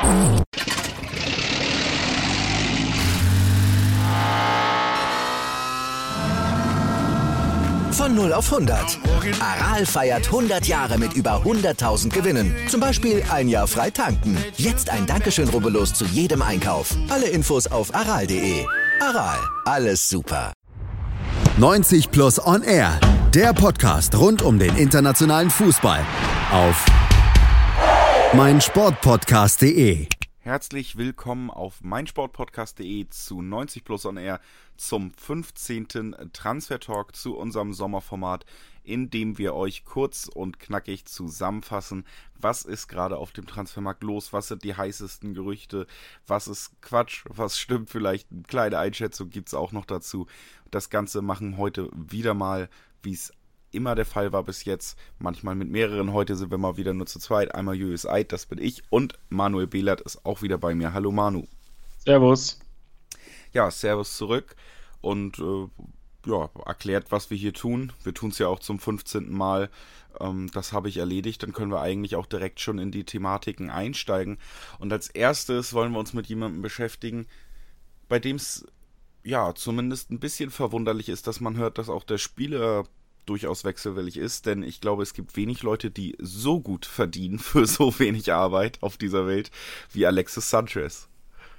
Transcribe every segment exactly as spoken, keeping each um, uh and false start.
Von null auf hundert. Aral feiert hundert Jahre mit über hunderttausend Gewinnen. Zum Beispiel ein Jahr frei tanken. Jetzt ein Dankeschön, rubbellos zu jedem Einkauf. Alle Infos auf aral punkt de. Aral, alles super. neunzig Plus On Air. Der Podcast rund um den internationalen Fußball. Auf meinsportpodcast punkt de. Herzlich willkommen auf meinsportpodcast punkt de zu neunzig Plus On Air zum fünfzehnten Transfer-Talk zu unserem Sommerformat, in dem wir euch kurz und knackig zusammenfassen, was ist gerade auf dem Transfermarkt los, was sind die heißesten Gerüchte, was ist Quatsch, was stimmt vielleicht, eine kleine Einschätzung gibt es auch noch dazu. Das Ganze machen heute wieder mal, wie es immer der Fall war bis jetzt, manchmal mit mehreren. Heute sind wir mal wieder nur zu zweit. Einmal Julius Eid, das bin ich, und Manuel Behlert ist auch wieder bei mir. Hallo Manu. Servus. Ja, servus zurück und äh, ja, erklärt, was wir hier tun. Wir tun es ja auch zum fünfzehnten Mal. Ähm, das habe ich erledigt. Dann können wir eigentlich auch direkt schon in die Thematiken einsteigen. Und als erstes wollen wir uns mit jemandem beschäftigen, bei dem es ja zumindest ein bisschen verwunderlich ist, dass man hört, dass auch der Spieler durchaus wechselwillig ist, denn ich glaube, es gibt wenig Leute, die so gut verdienen für so wenig Arbeit auf dieser Welt wie Alexis Sanchez.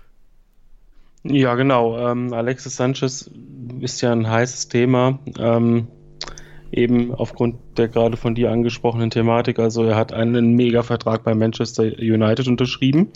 Ja, genau. Ähm, Alexis Sanchez ist ja ein heißes Thema, ähm, eben aufgrund der gerade von dir angesprochenen Thematik. Also er hat einen Mega-Vertrag bei Manchester United unterschrieben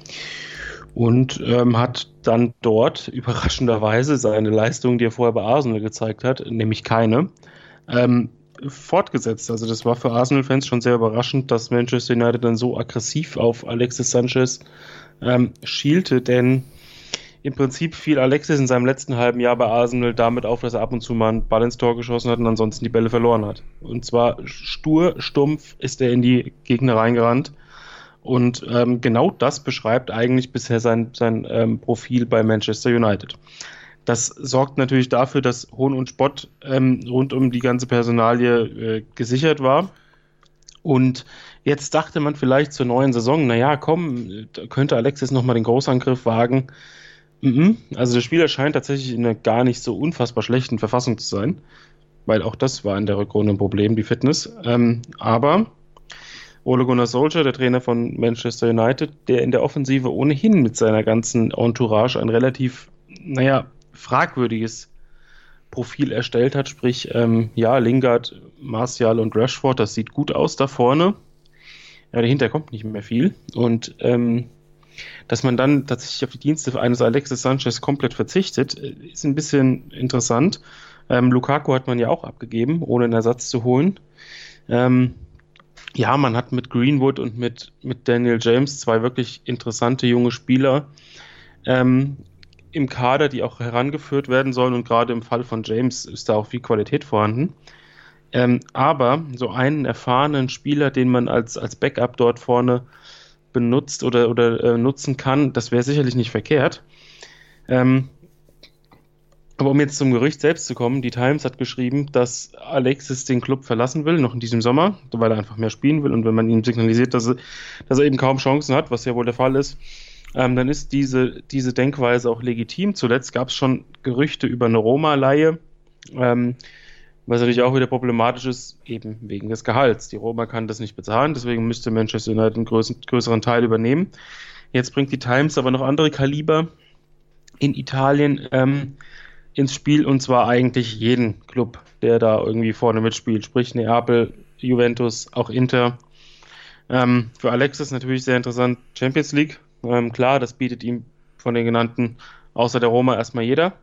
und ähm, hat dann dort überraschenderweise seine Leistung, die er vorher bei Arsenal gezeigt hat, nämlich keine, ähm, fortgesetzt. Also das war für Arsenal-Fans schon sehr überraschend, dass Manchester United dann so aggressiv auf Alexis Sanchez ähm, schielte, denn im Prinzip fiel Alexis in seinem letzten halben Jahr bei Arsenal damit auf, dass er ab und zu mal einen Ball ins Tor geschossen hat und ansonsten die Bälle verloren hat. Und zwar stur, stumpf ist er in die Gegner reingerannt. Und ähm, genau das beschreibt eigentlich bisher sein, sein ähm, Profil bei Manchester United. Das sorgt natürlich dafür, dass Hohn und Spott ähm, rund um die ganze Personalie äh, gesichert war. Und jetzt dachte man vielleicht zur neuen Saison, naja, komm, da könnte Alexis nochmal den Großangriff wagen. Also der Spieler scheint tatsächlich in einer gar nicht so unfassbar schlechten Verfassung zu sein, weil auch das war in der Rückrunde ein Problem, die Fitness. Ähm, aber Ole Gunnar Solskjaer, der Trainer von Manchester United, der in der Offensive ohnehin mit seiner ganzen Entourage ein relativ, naja, fragwürdiges Profil erstellt hat, sprich, ähm, ja, Lingard, Martial und Rashford, das sieht gut aus da vorne. Ja, dahinter kommt nicht mehr viel und ähm, dass man dann tatsächlich auf die Dienste eines Alexis Sanchez komplett verzichtet, ist ein bisschen interessant. Ähm, Lukaku hat man ja auch abgegeben, ohne einen Ersatz zu holen. Ähm, ja, man hat mit Greenwood und mit, mit Daniel James zwei wirklich interessante junge Spieler ähm, im Kader, die auch herangeführt werden sollen, und gerade im Fall von James ist da auch viel Qualität vorhanden. Ähm, aber so einen erfahrenen Spieler, den man als, als Backup dort vorne benutzt oder, oder äh, nutzen kann, das wäre sicherlich nicht verkehrt. Ähm, aber um jetzt zum Gerücht selbst zu kommen, die Times hat geschrieben, dass Alexis den Club verlassen will, noch in diesem Sommer, weil er einfach mehr spielen will, und wenn man ihm signalisiert, dass er, dass er eben kaum Chancen hat, was ja wohl der Fall ist, ähm, dann ist diese, diese Denkweise auch legitim. Zuletzt gab es schon Gerüchte über eine Roma-Leihe, ähm, was natürlich auch wieder problematisch ist, eben wegen des Gehalts. Die Roma kann das nicht bezahlen, deswegen müsste Manchester United einen größeren, größeren Teil übernehmen. Jetzt bringt die Times aber noch andere Kaliber in Italien ähm, ins Spiel, und zwar eigentlich jeden Club, der da irgendwie vorne mitspielt, sprich Neapel, Juventus, auch Inter. Ähm, für Alexis natürlich sehr interessant, Champions League. Ähm, klar, das bietet ihm von den genannten, außer der Roma, erstmal jeder.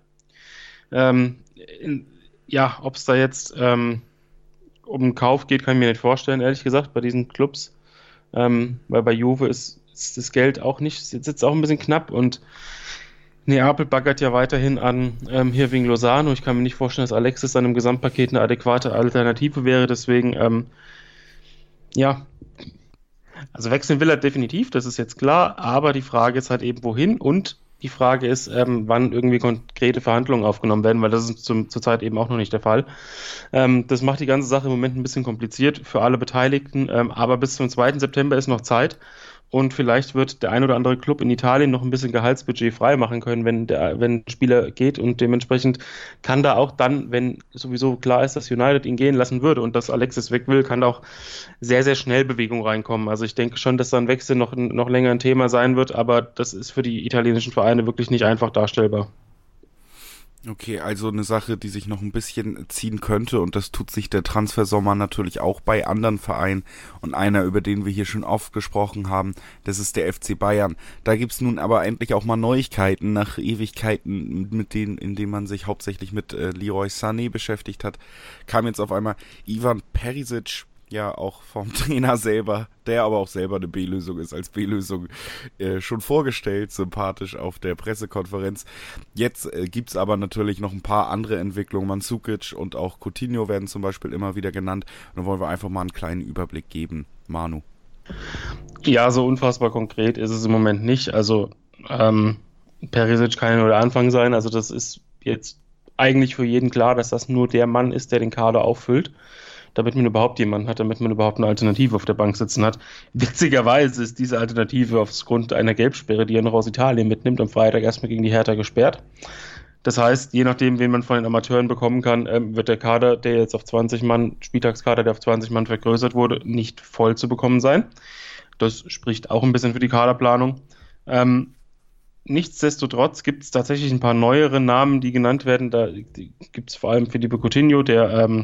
Ähm, in, Ja, ob es da jetzt ähm, um einen Kauf geht, kann ich mir nicht vorstellen, ehrlich gesagt, bei diesen Clubs. Ähm, weil bei Juve ist, ist das Geld auch nicht, sitzt auch ein bisschen knapp, und Neapel baggert ja weiterhin an ähm, hier wegen Lozano. Ich kann mir nicht vorstellen, dass Alexis dann im Gesamtpaket eine adäquate Alternative wäre, deswegen, ähm, ja, also wechseln will er definitiv, das ist jetzt klar, aber die Frage ist halt eben, wohin, und die Frage ist, ähm, wann irgendwie konkrete Verhandlungen aufgenommen werden, weil das ist zum, zurzeit eben auch noch nicht der Fall. Ähm, das macht die ganze Sache im Moment ein bisschen kompliziert für alle Beteiligten, ähm, aber bis zum zweiten September ist noch Zeit, und vielleicht wird der ein oder andere Club in Italien noch ein bisschen Gehaltsbudget frei machen können, wenn der wenn ein Spieler geht, und dementsprechend kann da auch dann, wenn sowieso klar ist, dass United ihn gehen lassen würde und dass Alexis weg will, kann da auch sehr, sehr schnell Bewegung reinkommen. Also ich denke schon, dass da ein Wechsel noch, noch länger ein Thema sein wird, aber das ist für die italienischen Vereine wirklich nicht einfach darstellbar. Okay, also eine Sache, die sich noch ein bisschen ziehen könnte, und das tut sich der Transfersommer natürlich auch bei anderen Vereinen, und einer, über den wir hier schon oft gesprochen haben, das ist der F C Bayern. Da gibt's nun aber endlich auch mal Neuigkeiten nach Ewigkeiten, mit denen, in denen man sich hauptsächlich mit äh, Leroy Sané beschäftigt hat, kam jetzt auf einmal Ivan Perisic, ja auch vom Trainer selber, der aber auch selber eine B-Lösung ist, als B-Lösung äh, schon vorgestellt, sympathisch auf der Pressekonferenz. Jetzt äh, gibt's aber natürlich noch ein paar andere Entwicklungen. Mandzukic und auch Coutinho werden zum Beispiel immer wieder genannt. Und dann wollen wir einfach mal einen kleinen Überblick geben. Manu. Ja, so unfassbar konkret ist es im Moment nicht. Also ähm, Perisic kann ja nur der Anfang sein. Also das ist jetzt eigentlich für jeden klar, dass das nur der Mann ist, der den Kader auffüllt, damit man überhaupt jemanden hat, damit man überhaupt eine Alternative auf der Bank sitzen hat. Witzigerweise ist diese Alternative aufgrund einer Gelbsperre, die er noch aus Italien mitnimmt, am Freitag erstmal gegen die Hertha gesperrt. Das heißt, je nachdem, wen man von den Amateuren bekommen kann, ähm, wird der Kader, der jetzt auf zwanzig Mann, Spieltagskader, der auf zwanzig Mann vergrößert wurde, nicht voll zu bekommen sein. Das spricht auch ein bisschen für die Kaderplanung. Ähm, nichtsdestotrotz gibt es tatsächlich ein paar neuere Namen, die genannt werden. Da gibt es vor allem Felipe Coutinho, der ähm,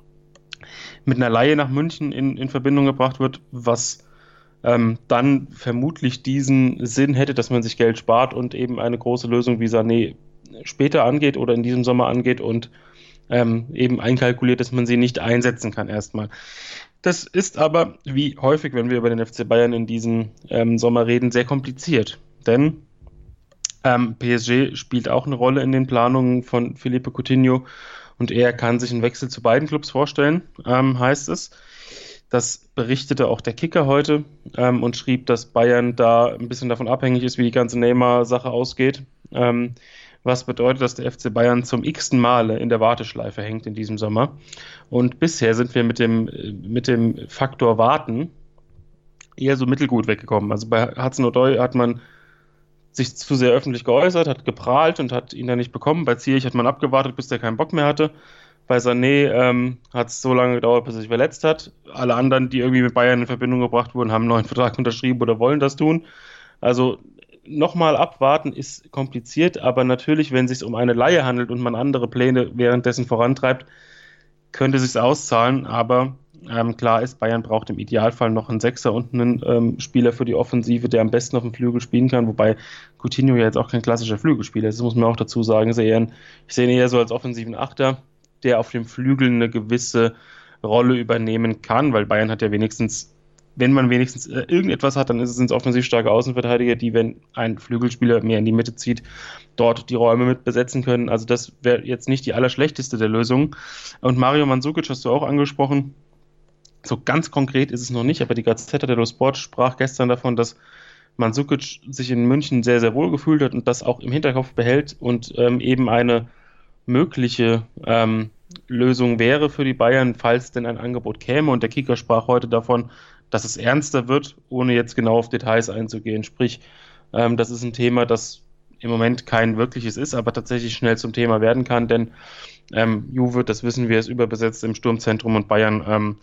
mit einer Leihe nach München in, in Verbindung gebracht wird, was ähm, dann vermutlich diesen Sinn hätte, dass man sich Geld spart und eben eine große Lösung wie Sané später angeht oder in diesem Sommer angeht und ähm, eben einkalkuliert, dass man sie nicht einsetzen kann erstmal. Das ist aber, wie häufig, wenn wir über den F C Bayern in diesem ähm, Sommer reden, sehr kompliziert, denn ähm, P S G spielt auch eine Rolle in den Planungen von Felipe Coutinho, und er kann sich einen Wechsel zu beiden Clubs vorstellen, ähm, heißt es. Das berichtete auch der Kicker heute ähm, und schrieb, dass Bayern da ein bisschen davon abhängig ist, wie die ganze Neymar-Sache ausgeht. Ähm, was bedeutet, dass der F C Bayern zum x-ten Male in der Warteschleife hängt in diesem Sommer. Und bisher sind wir mit dem, mit dem Faktor Warten eher so mittelgut weggekommen. Also bei Hudson-Odoi hat man sich zu sehr öffentlich geäußert, hat geprahlt und hat ihn dann nicht bekommen. Bei Ziyech hat man abgewartet, bis der keinen Bock mehr hatte. Bei Sané ähm, hat es so lange gedauert, bis er sich verletzt hat. Alle anderen, die irgendwie mit Bayern in Verbindung gebracht wurden, haben einen neuen Vertrag unterschrieben oder wollen das tun. Also nochmal abwarten ist kompliziert, aber natürlich, wenn es sich um eine Leihe handelt und man andere Pläne währenddessen vorantreibt, könnte es sich auszahlen, aber Ähm, klar ist, Bayern braucht im Idealfall noch einen Sechser und einen ähm, Spieler für die Offensive, der am besten auf dem Flügel spielen kann, wobei Coutinho ja jetzt auch kein klassischer Flügelspieler ist, das muss man auch dazu sagen. Ich sehe ihn, ich sehe ihn eher so als offensiven Achter, der auf dem Flügel eine gewisse Rolle übernehmen kann, weil Bayern hat ja wenigstens, wenn man wenigstens äh, irgendetwas hat, dann ist es ins offensiv starke Außenverteidiger, die, wenn ein Flügelspieler mehr in die Mitte zieht, dort die Räume mit besetzen können. Also das wäre jetzt nicht die allerschlechteste der Lösungen. Und Mario Mandzukic hast du auch angesprochen. So ganz konkret ist es noch nicht, aber die Gazzetta dello Sport sprach gestern davon, dass Mandzukic sich in München sehr, sehr wohl gefühlt hat und das auch im Hinterkopf behält und ähm, eben eine mögliche ähm, Lösung wäre für die Bayern, falls denn ein Angebot käme. Und der Kicker sprach heute davon, dass es ernster wird, ohne jetzt genau auf Details einzugehen. Sprich, ähm, das ist ein Thema, das im Moment kein wirkliches ist, aber tatsächlich schnell zum Thema werden kann, denn ähm, Juve, das wissen wir, ist überbesetzt im Sturmzentrum und Bayern ähm,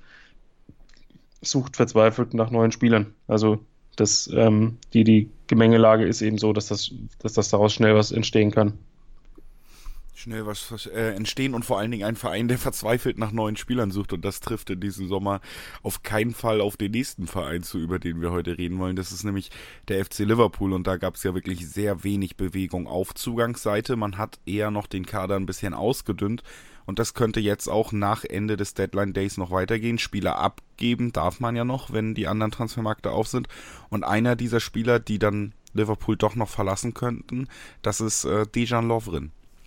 sucht verzweifelt nach neuen Spielern. Also das, ähm, die, die Gemengelage ist eben so, dass das, dass das daraus schnell was entstehen kann. Schnell was, was äh, entstehen und vor allen Dingen ein Verein, der verzweifelt nach neuen Spielern sucht, und das trifft in diesem Sommer auf keinen Fall auf den nächsten Verein zu, über den wir heute reden wollen. Das ist nämlich der F C Liverpool, und da gab es ja wirklich sehr wenig Bewegung auf Zugangsseite. Man hat eher noch den Kader ein bisschen ausgedünnt, und das könnte jetzt auch nach Ende des Deadline Days noch weitergehen. Spieler abgeben darf man ja noch, wenn die anderen Transfermärkte auf sind, und einer dieser Spieler, die dann Liverpool doch noch verlassen könnten, das ist äh, Dejan Lovren.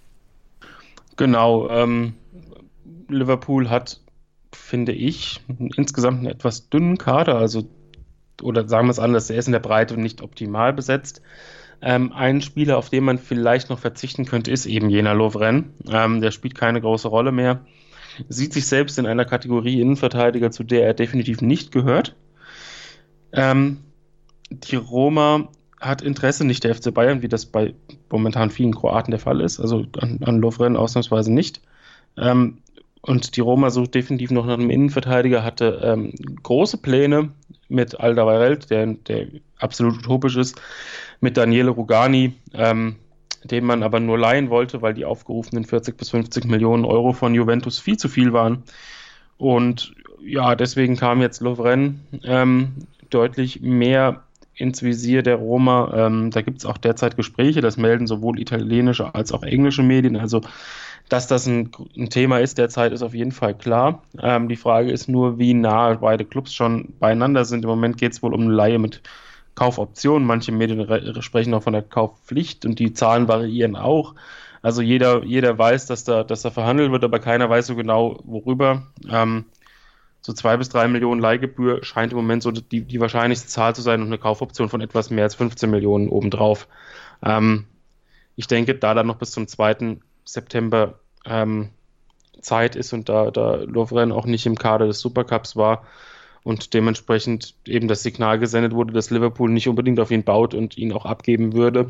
Genau, ähm, Liverpool hat, finde ich, insgesamt einen etwas dünnen Kader, also, oder sagen wir es anders, er ist in der Breite nicht optimal besetzt. Ähm, ein Spieler, auf den man vielleicht noch verzichten könnte, ist eben jener Lovren. Ähm, der spielt keine große Rolle mehr, sieht sich selbst in einer Kategorie Innenverteidiger, zu der er definitiv nicht gehört. Ähm, die Roma hat Interesse, nicht der F C Bayern, wie das bei momentan vielen Kroaten der Fall ist, also an, an Lovren ausnahmsweise nicht. Ähm, und die Roma sucht definitiv noch nach einem Innenverteidiger, hatte ähm, große Pläne mit Alderweireld, der, der absolut utopisch ist, mit Daniele Rugani, ähm, den man aber nur leihen wollte, weil die aufgerufenen vierzig bis fünfzig Millionen Euro von Juventus viel zu viel waren. Und ja, deswegen kam jetzt Lovren ähm, deutlich mehr ins Visier der Roma. Ähm, da gibt es auch derzeit Gespräche, das melden sowohl italienische als auch englische Medien. Also, dass das ein, ein Thema ist derzeit, ist auf jeden Fall klar. Ähm, die Frage ist nur, wie nah beide Clubs schon beieinander sind. Im Moment geht es wohl um eine Leihe mit Kaufoptionen. Manche Medien re- sprechen auch von der Kaufpflicht und die Zahlen variieren auch. Also jeder, jeder weiß, dass da, dass da verhandelt wird, aber keiner weiß so genau, worüber. Ähm, so zwei bis drei Millionen Leihgebühr scheint im Moment so die, die wahrscheinlichste Zahl zu sein und eine Kaufoption von etwas mehr als fünfzehn Millionen obendrauf. Ähm, ich denke, da dann noch bis zum zweiten September ähm, Zeit ist und da, da Lovren auch nicht im Kader des Supercups war und dementsprechend eben das Signal gesendet wurde, dass Liverpool nicht unbedingt auf ihn baut und ihn auch abgeben würde,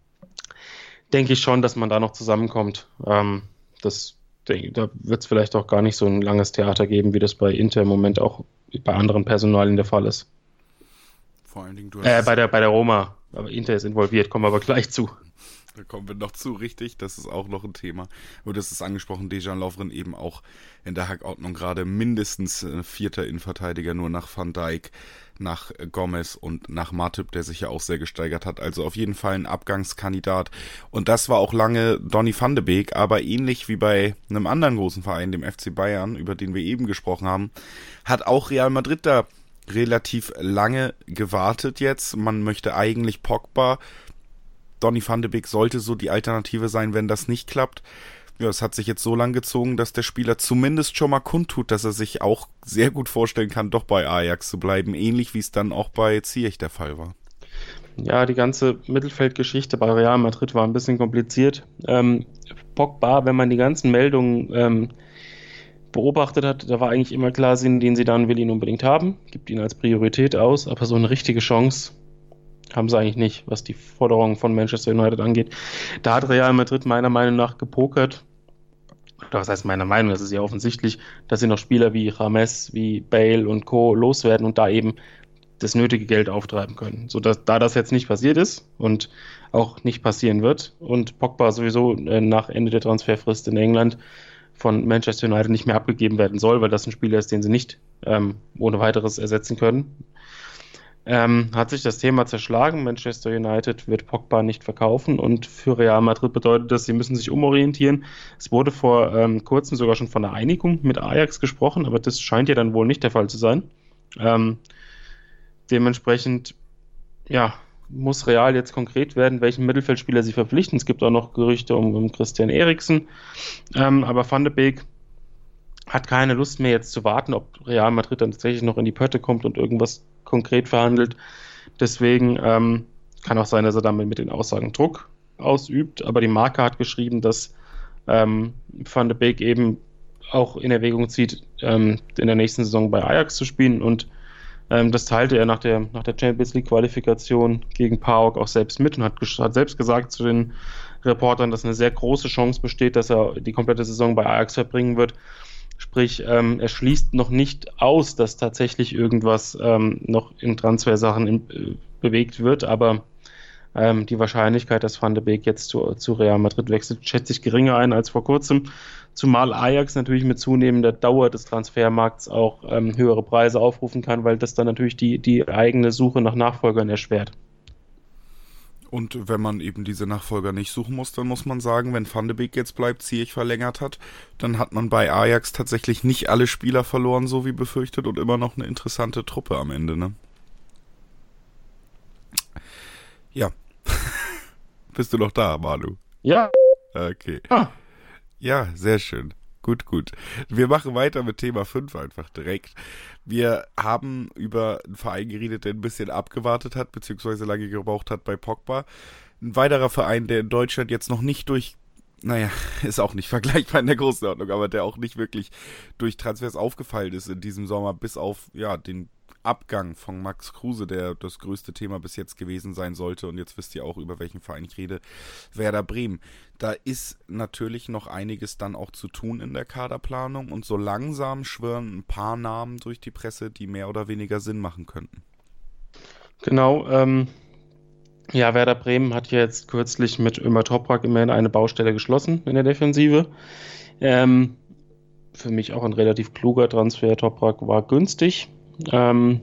denke ich schon, dass man da noch zusammenkommt. Ähm, das, denke, da wird es vielleicht auch gar nicht so ein langes Theater geben, wie das bei Inter im Moment auch bei anderen Personalien der Fall ist. Vor allen Dingen du hast äh, bei der bei der Roma, aber Inter ist involviert, kommen wir aber gleich zu. Da kommen wir noch zu, richtig, das ist auch noch ein Thema. Und das ist angesprochen, Dejan Lovren eben auch in der Hackordnung gerade mindestens äh, vierter Innenverteidiger, nur nach Van Dijk, nach äh, Gomez und nach Matip, der sich ja auch sehr gesteigert hat. Also auf jeden Fall ein Abgangskandidat. Und das war auch lange Donny van de Beek, aber ähnlich wie bei einem anderen großen Verein, dem F C Bayern, über den wir eben gesprochen haben, hat auch Real Madrid da relativ lange gewartet jetzt. Man möchte eigentlich Pogba. Donny van de Beek sollte so die Alternative sein, wenn das nicht klappt. Ja, es hat sich jetzt so lang gezogen, dass der Spieler zumindest schon mal kundtut, dass er sich auch sehr gut vorstellen kann, doch bei Ajax zu bleiben, ähnlich wie es dann auch bei Ziyech der Fall war. Ja, die ganze Mittelfeldgeschichte bei Real Madrid war ein bisschen kompliziert. Ähm, Pogba, wenn man die ganzen Meldungen ähm, beobachtet hat, da war eigentlich immer klar, den sie dann will ihn unbedingt haben, gibt ihn als Priorität aus, aber so eine richtige Chance haben sie eigentlich nicht, was die Forderungen von Manchester United angeht. Da hat Real Madrid meiner Meinung nach gepokert. Oder was heißt meiner Meinung? Das ist ja offensichtlich, dass sie noch Spieler wie James, wie Bale und Co. loswerden und da eben das nötige Geld auftreiben können. So dass, da das jetzt nicht passiert ist und auch nicht passieren wird und Pogba sowieso äh, nach Ende der Transferfrist in England von Manchester United nicht mehr abgegeben werden soll, weil das ein Spieler ist, den sie nicht ähm, ohne weiteres ersetzen können. Ähm, hat sich das Thema zerschlagen. Manchester United wird Pogba nicht verkaufen und für Real Madrid bedeutet das, sie müssen sich umorientieren. Es wurde vor ähm, kurzem sogar schon von einer Einigung mit Ajax gesprochen, aber das scheint ja dann wohl nicht der Fall zu sein. Ähm, dementsprechend, ja, muss Real jetzt konkret werden, welchen Mittelfeldspieler sie verpflichten. Es gibt auch noch Gerüchte um, um Christian Eriksen, ähm, aber Van de Beek hat keine Lust mehr jetzt zu warten, ob Real Madrid dann tatsächlich noch in die Pötte kommt und irgendwas konkret verhandelt. Deswegen ähm, kann auch sein, dass er damit mit den Aussagen Druck ausübt, aber die Marke hat geschrieben, dass ähm, Van de Beek eben auch in Erwägung zieht, ähm, in der nächsten Saison bei Ajax zu spielen und ähm, das teilte er nach der, nach der Champions League Qualifikation gegen PAOK auch selbst mit und hat, hat selbst gesagt zu den Reportern, dass eine sehr große Chance besteht, dass er die komplette Saison bei Ajax verbringen wird. Sprich, ähm, er schließt noch nicht aus, dass tatsächlich irgendwas ähm, noch in Transfersachen in, äh, bewegt wird, aber ähm, die Wahrscheinlichkeit, dass Van de Beek jetzt zu, zu Real Madrid wechselt, schätze ich geringer ein als vor kurzem, zumal Ajax natürlich mit zunehmender Dauer des Transfermarkts auch ähm, höhere Preise aufrufen kann, weil das dann natürlich die, die eigene Suche nach Nachfolgern erschwert. Und wenn man eben diese Nachfolger nicht suchen muss, dann muss man sagen, wenn Van de Beek jetzt bleibt, Ziyech verlängert hat, dann hat man bei Ajax tatsächlich nicht alle Spieler verloren, so wie befürchtet, und immer noch eine interessante Truppe am Ende, ne? Ja. Bist du noch da, Manu? Ja. Okay. Ah. Ja, sehr schön. Gut, gut. Wir machen weiter mit Thema fünf einfach direkt. Wir haben über einen Verein geredet, der ein bisschen abgewartet hat, beziehungsweise lange gebraucht hat bei Pogba. Ein weiterer Verein, der in Deutschland jetzt noch nicht durch, naja, ist auch nicht vergleichbar in der Größenordnung, aber der auch nicht wirklich durch Transfers aufgefallen ist in diesem Sommer, bis auf, ja, den Abgang von Max Kruse, der das größte Thema bis jetzt gewesen sein sollte, und jetzt wisst ihr auch, über welchen Verein ich rede, Werder Bremen. Da ist natürlich noch einiges dann auch zu tun in der Kaderplanung, und so langsam schwirren ein paar Namen durch die Presse, die mehr oder weniger Sinn machen könnten. Genau, ähm, ja, Werder Bremen hat jetzt kürzlich mit Ömer Toprak immerhin eine Baustelle geschlossen in der Defensive. Ähm, für mich auch ein relativ kluger Transfer. Toprak war günstig ähm,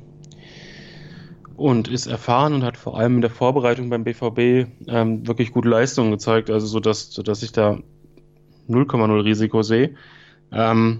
und ist erfahren und hat vor allem in der Vorbereitung beim B V B ähm, wirklich gute Leistungen gezeigt, also so dass, so dass ich da null Komma null Risiko sehe. Ähm,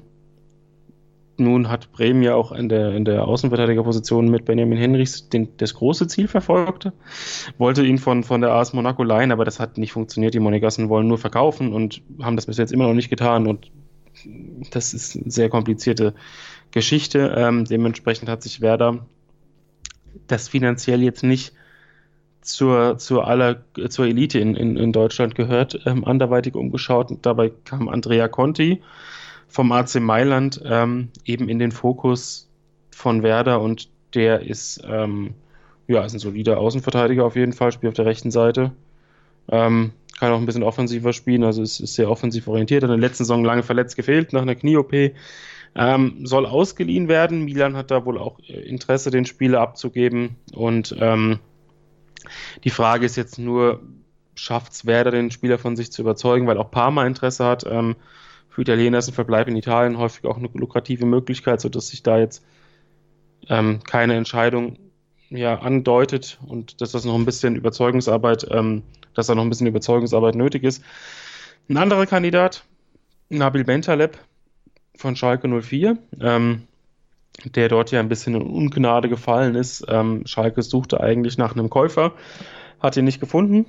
Nun hat Bremen ja auch in der, in der Außenverteidigerposition mit Benjamin Henrichs den, das große Ziel verfolgt, wollte ihn von, von der A S Monaco leihen, aber das hat nicht funktioniert. Die Monegassen wollen nur verkaufen und haben das bis jetzt immer noch nicht getan, und das ist eine sehr komplizierte Geschichte. Ähm, dementsprechend hat sich Werder das finanziell jetzt nicht zur, zur, aller, zur Elite in, in, in Deutschland gehört, ähm, anderweitig umgeschaut, und dabei kam Andrea Conti vom A C Mailand ähm, eben in den Fokus von Werder, und der ist, ähm, ja, ist ein solider Außenverteidiger auf jeden Fall, spielt auf der rechten Seite, ähm, kann auch ein bisschen offensiver spielen, also ist, ist sehr offensiv orientiert, hat in der letzten Saison lange verletzt gefehlt, nach einer Knie-O P, ähm, soll ausgeliehen werden. Milan hat da wohl auch Interesse, den Spieler abzugeben, und ähm, die Frage ist jetzt nur, schafft es Werder, den Spieler von sich zu überzeugen, weil auch Parma Interesse hat. ähm, Für Italiener ist ein Verbleib in Italien häufig auch eine lukrative Möglichkeit, sodass sich da jetzt ähm, keine Entscheidung ja, andeutet, und dass das noch ein bisschen Überzeugungsarbeit, ähm, dass da noch ein bisschen Überzeugungsarbeit nötig ist. Ein anderer Kandidat, Nabil Bentaleb von Schalke null vier, ähm, der dort ja ein bisschen in Ungnade gefallen ist. Ähm, Schalke suchte eigentlich nach einem Käufer, hat ihn nicht gefunden.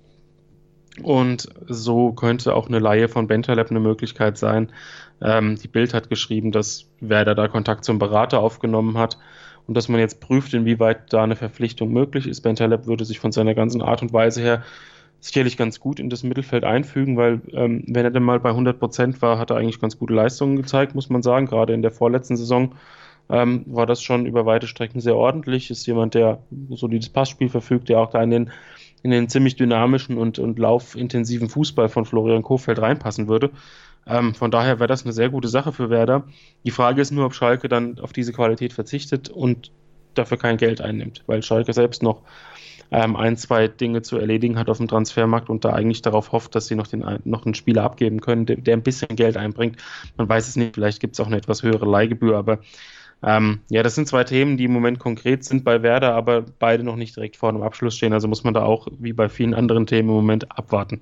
Und so könnte auch eine Leihe von Bentaleb eine Möglichkeit sein. Ähm, die Bild hat geschrieben, dass Werder da Kontakt zum Berater aufgenommen hat und dass man jetzt prüft, inwieweit da eine Verpflichtung möglich ist. Bentaleb würde sich von seiner ganzen Art und Weise her sicherlich ganz gut in das Mittelfeld einfügen, weil ähm, wenn er dann mal bei hundert Prozent war, hat er eigentlich ganz gute Leistungen gezeigt, muss man sagen. Gerade in der vorletzten Saison ähm, war das schon über weite Strecken sehr ordentlich. Ist jemand, der ein solides Passspiel verfügt, der auch da in den in den ziemlich dynamischen und, und laufintensiven Fußball von Florian Kohfeldt reinpassen würde. Ähm, von daher wäre das eine sehr gute Sache für Werder. Die Frage ist nur, ob Schalke dann auf diese Qualität verzichtet und dafür kein Geld einnimmt, weil Schalke selbst noch ähm, ein, zwei Dinge zu erledigen hat auf dem Transfermarkt und da eigentlich darauf hofft, dass sie noch, den, noch einen Spieler abgeben können, der, der ein bisschen Geld einbringt. Man weiß es nicht, vielleicht gibt es auch eine etwas höhere Leihgebühr, aber Ähm, ja, das sind zwei Themen, die im Moment konkret sind bei Werder, aber beide noch nicht direkt vor dem Abschluss stehen. Also muss man da auch, wie bei vielen anderen Themen im Moment, abwarten.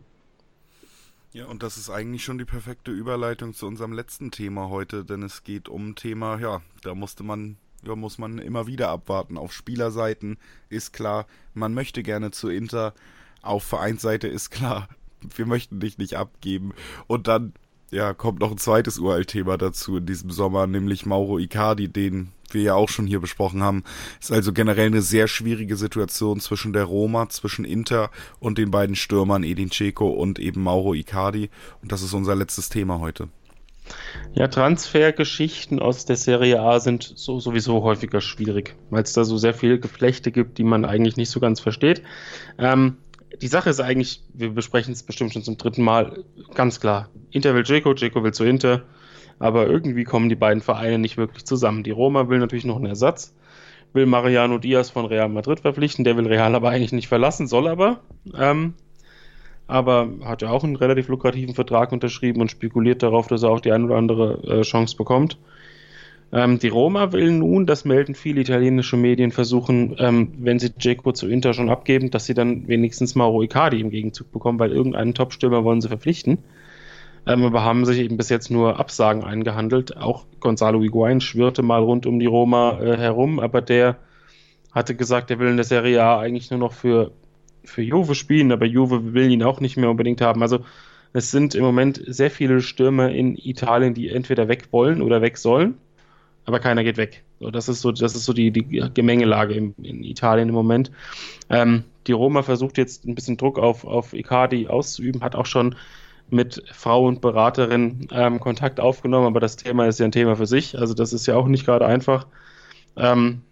Ja, und das ist eigentlich schon die perfekte Überleitung zu unserem letzten Thema heute, denn es geht um ein Thema, ja, da musste man, ja, muss man immer wieder abwarten. Auf Spielerseiten ist klar, man möchte gerne zu Inter, auf Vereinsseite ist klar, wir möchten dich nicht abgeben. Und dann ja, kommt noch ein zweites Uralt-Thema dazu in diesem Sommer, nämlich Mauro Icardi, den wir ja auch schon hier besprochen haben. Ist also generell eine sehr schwierige Situation zwischen der Roma, zwischen Inter und den beiden Stürmern Edin Dzeko und eben Mauro Icardi. Und das ist unser letztes Thema heute. Ja, Transfergeschichten aus der Serie A sind so sowieso häufiger schwierig, weil es da so sehr viele Geflechte gibt, die man eigentlich nicht so ganz versteht. Ähm, Die Sache ist eigentlich, wir besprechen es bestimmt schon zum dritten Mal, ganz klar. Inter will Dzeko, Dzeko will zu Inter, aber irgendwie kommen die beiden Vereine nicht wirklich zusammen. Die Roma will natürlich noch einen Ersatz, will Mariano Diaz von Real Madrid verpflichten, der will Real aber eigentlich nicht verlassen, soll aber, ähm, aber hat ja auch einen relativ lukrativen Vertrag unterschrieben und spekuliert darauf, dass er auch die ein oder andere äh, Chance bekommt. Ähm, die Roma will nun, das melden viele italienische Medien, versuchen, ähm, wenn sie Dzeko zu Inter schon abgeben, dass sie dann wenigstens Mauro Icardi im Gegenzug bekommen, weil irgendeinen Top-Stürmer wollen sie verpflichten. Ähm, aber haben sich eben bis jetzt nur Absagen eingehandelt. Auch Gonzalo Higuain schwirrte mal rund um die Roma äh, herum, aber der hatte gesagt, er will in der Serie A eigentlich nur noch für, für Juve spielen, aber Juve will ihn auch nicht mehr unbedingt haben. Also es sind im Moment sehr viele Stürmer in Italien, die entweder weg wollen oder weg sollen. Aber keiner geht weg. So, das ist so, das ist so die, die Gemengelage in, in Italien im Moment. Ähm, die Roma versucht jetzt ein bisschen Druck auf, auf Icardi auszuüben, hat auch schon mit Frau und Beraterin ähm, Kontakt aufgenommen, aber das Thema ist ja ein Thema für sich. Also das ist ja auch nicht gerade einfach. Ähm,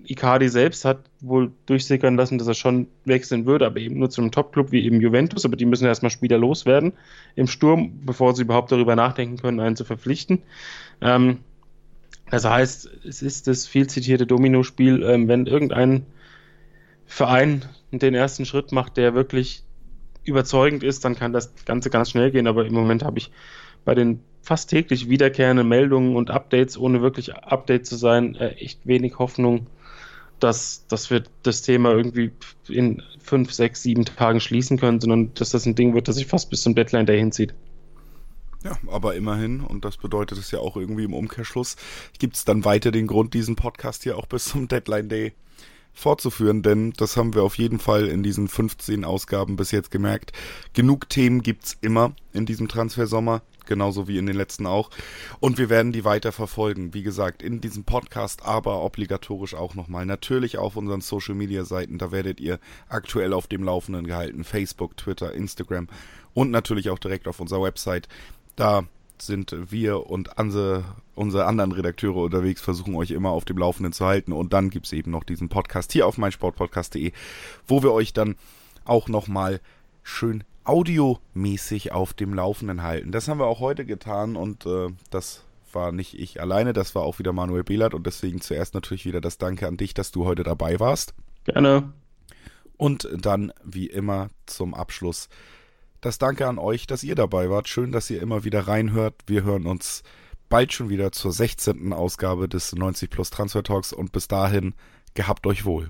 Icardi selbst hat wohl durchsickern lassen, dass er schon wechseln würde, aber eben nur zu einem Top-Club wie eben Juventus, aber die müssen erstmal Spieler loswerden im Sturm, bevor sie überhaupt darüber nachdenken können, einen zu verpflichten. Ähm, das heißt, es ist das viel zitierte Domino-Spiel, ähm, wenn irgendein Verein den ersten Schritt macht, der wirklich überzeugend ist, dann kann das Ganze ganz schnell gehen, aber im Moment habe ich bei den fast täglich wiederkehrenden Meldungen und Updates, ohne wirklich Update zu sein, äh, echt wenig Hoffnung, dass, dass wir das Thema irgendwie in fünf, sechs, sieben Tagen schließen können, sondern dass das ein Ding wird, das sich fast bis zum Deadline Day hinzieht. Ja, aber immerhin, und das bedeutet es ja auch irgendwie im Umkehrschluss, gibt es dann weiter den Grund, diesen Podcast hier auch bis zum Deadline Day fortzuführen, denn das haben wir auf jeden Fall in diesen fünfzehn Ausgaben bis jetzt gemerkt. Genug Themen gibt's immer in diesem Transfersommer, genauso wie in den letzten auch. Und wir werden die weiter verfolgen, wie gesagt, in diesem Podcast, aber obligatorisch auch nochmal. Natürlich auf unseren Social-Media-Seiten, da werdet ihr aktuell auf dem Laufenden gehalten. Facebook, Twitter, Instagram und natürlich auch direkt auf unserer Website. Da sind wir und unsere, unsere anderen Redakteure unterwegs, versuchen euch immer auf dem Laufenden zu halten. Und dann gibt's eben noch diesen Podcast hier auf meinsportpodcast punkt de, wo wir euch dann auch nochmal schön audiomäßig auf dem Laufenden halten. Das haben wir auch heute getan und äh, das war nicht ich alleine, das war auch wieder Manuel Behlert und deswegen zuerst natürlich wieder das Danke an dich, dass du heute dabei warst. Gerne. Und dann, wie immer, zum Abschluss das Danke an euch, dass ihr dabei wart. Schön, dass ihr immer wieder reinhört. Wir hören uns bald schon wieder zur sechzehnten Ausgabe des neunzig Plus Transfer Talks und bis dahin, gehabt euch wohl.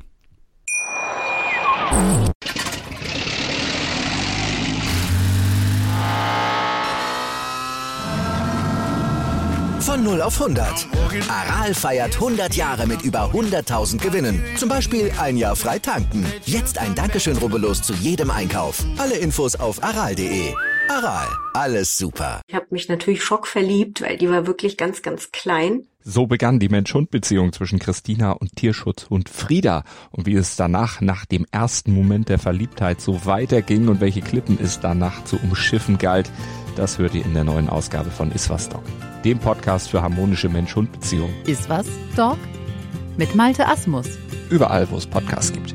Von null auf hundert. Aral feiert hundert Jahre mit über hunderttausend Gewinnen. Zum Beispiel ein Jahr frei tanken. Jetzt ein Dankeschön, rubbellos zu jedem Einkauf. Alle Infos auf aral punkt de. Aral, alles super. Ich habe mich natürlich schockverliebt, weil die war wirklich ganz, ganz klein. So begann die Mensch-Hund-Beziehung zwischen Christina und Tierschutzhund Frieda. Und wie es danach, nach dem ersten Moment der Verliebtheit, so weiterging und welche Klippen es danach zu umschiffen galt, das hört ihr in der neuen Ausgabe von Iswas Dog, dem Podcast für harmonische Mensch-Hund-Beziehungen. Iswas Dog mit Malte Asmus. Überall, wo es Podcasts gibt.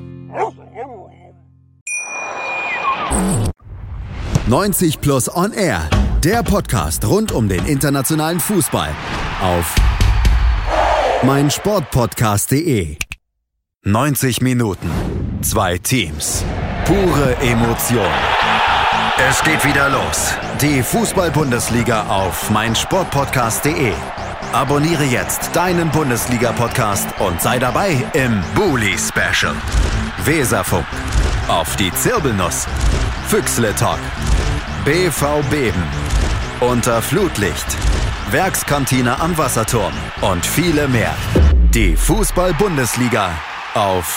neunzig Plus On Air, der Podcast rund um den internationalen Fußball auf meinsportpodcast punkt de. neunzig Minuten, zwei Teams, pure Emotion. Es geht wieder los. Die Fußball-Bundesliga auf meinsportpodcast punkt de. Abonniere jetzt deinen Bundesliga-Podcast und sei dabei im Bully-Special. Weserfunk, auf die Zirbelnuss, Füchsle Talk, B V Beben, unter Flutlicht, Werkskantine am Wasserturm und viele mehr. Die Fußball-Bundesliga auf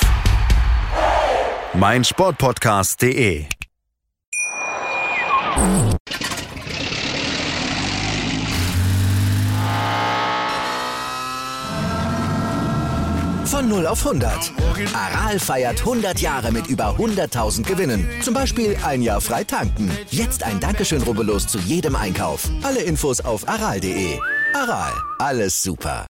meinsportpodcast punkt de. Von null auf hundert. Aral feiert hundert Jahre mit über hunderttausend Gewinnen. Zum Beispiel ein Jahr frei tanken. Jetzt ein Dankeschön, rubbellos zu jedem Einkauf. Alle Infos auf aral punkt de. Aral, alles super.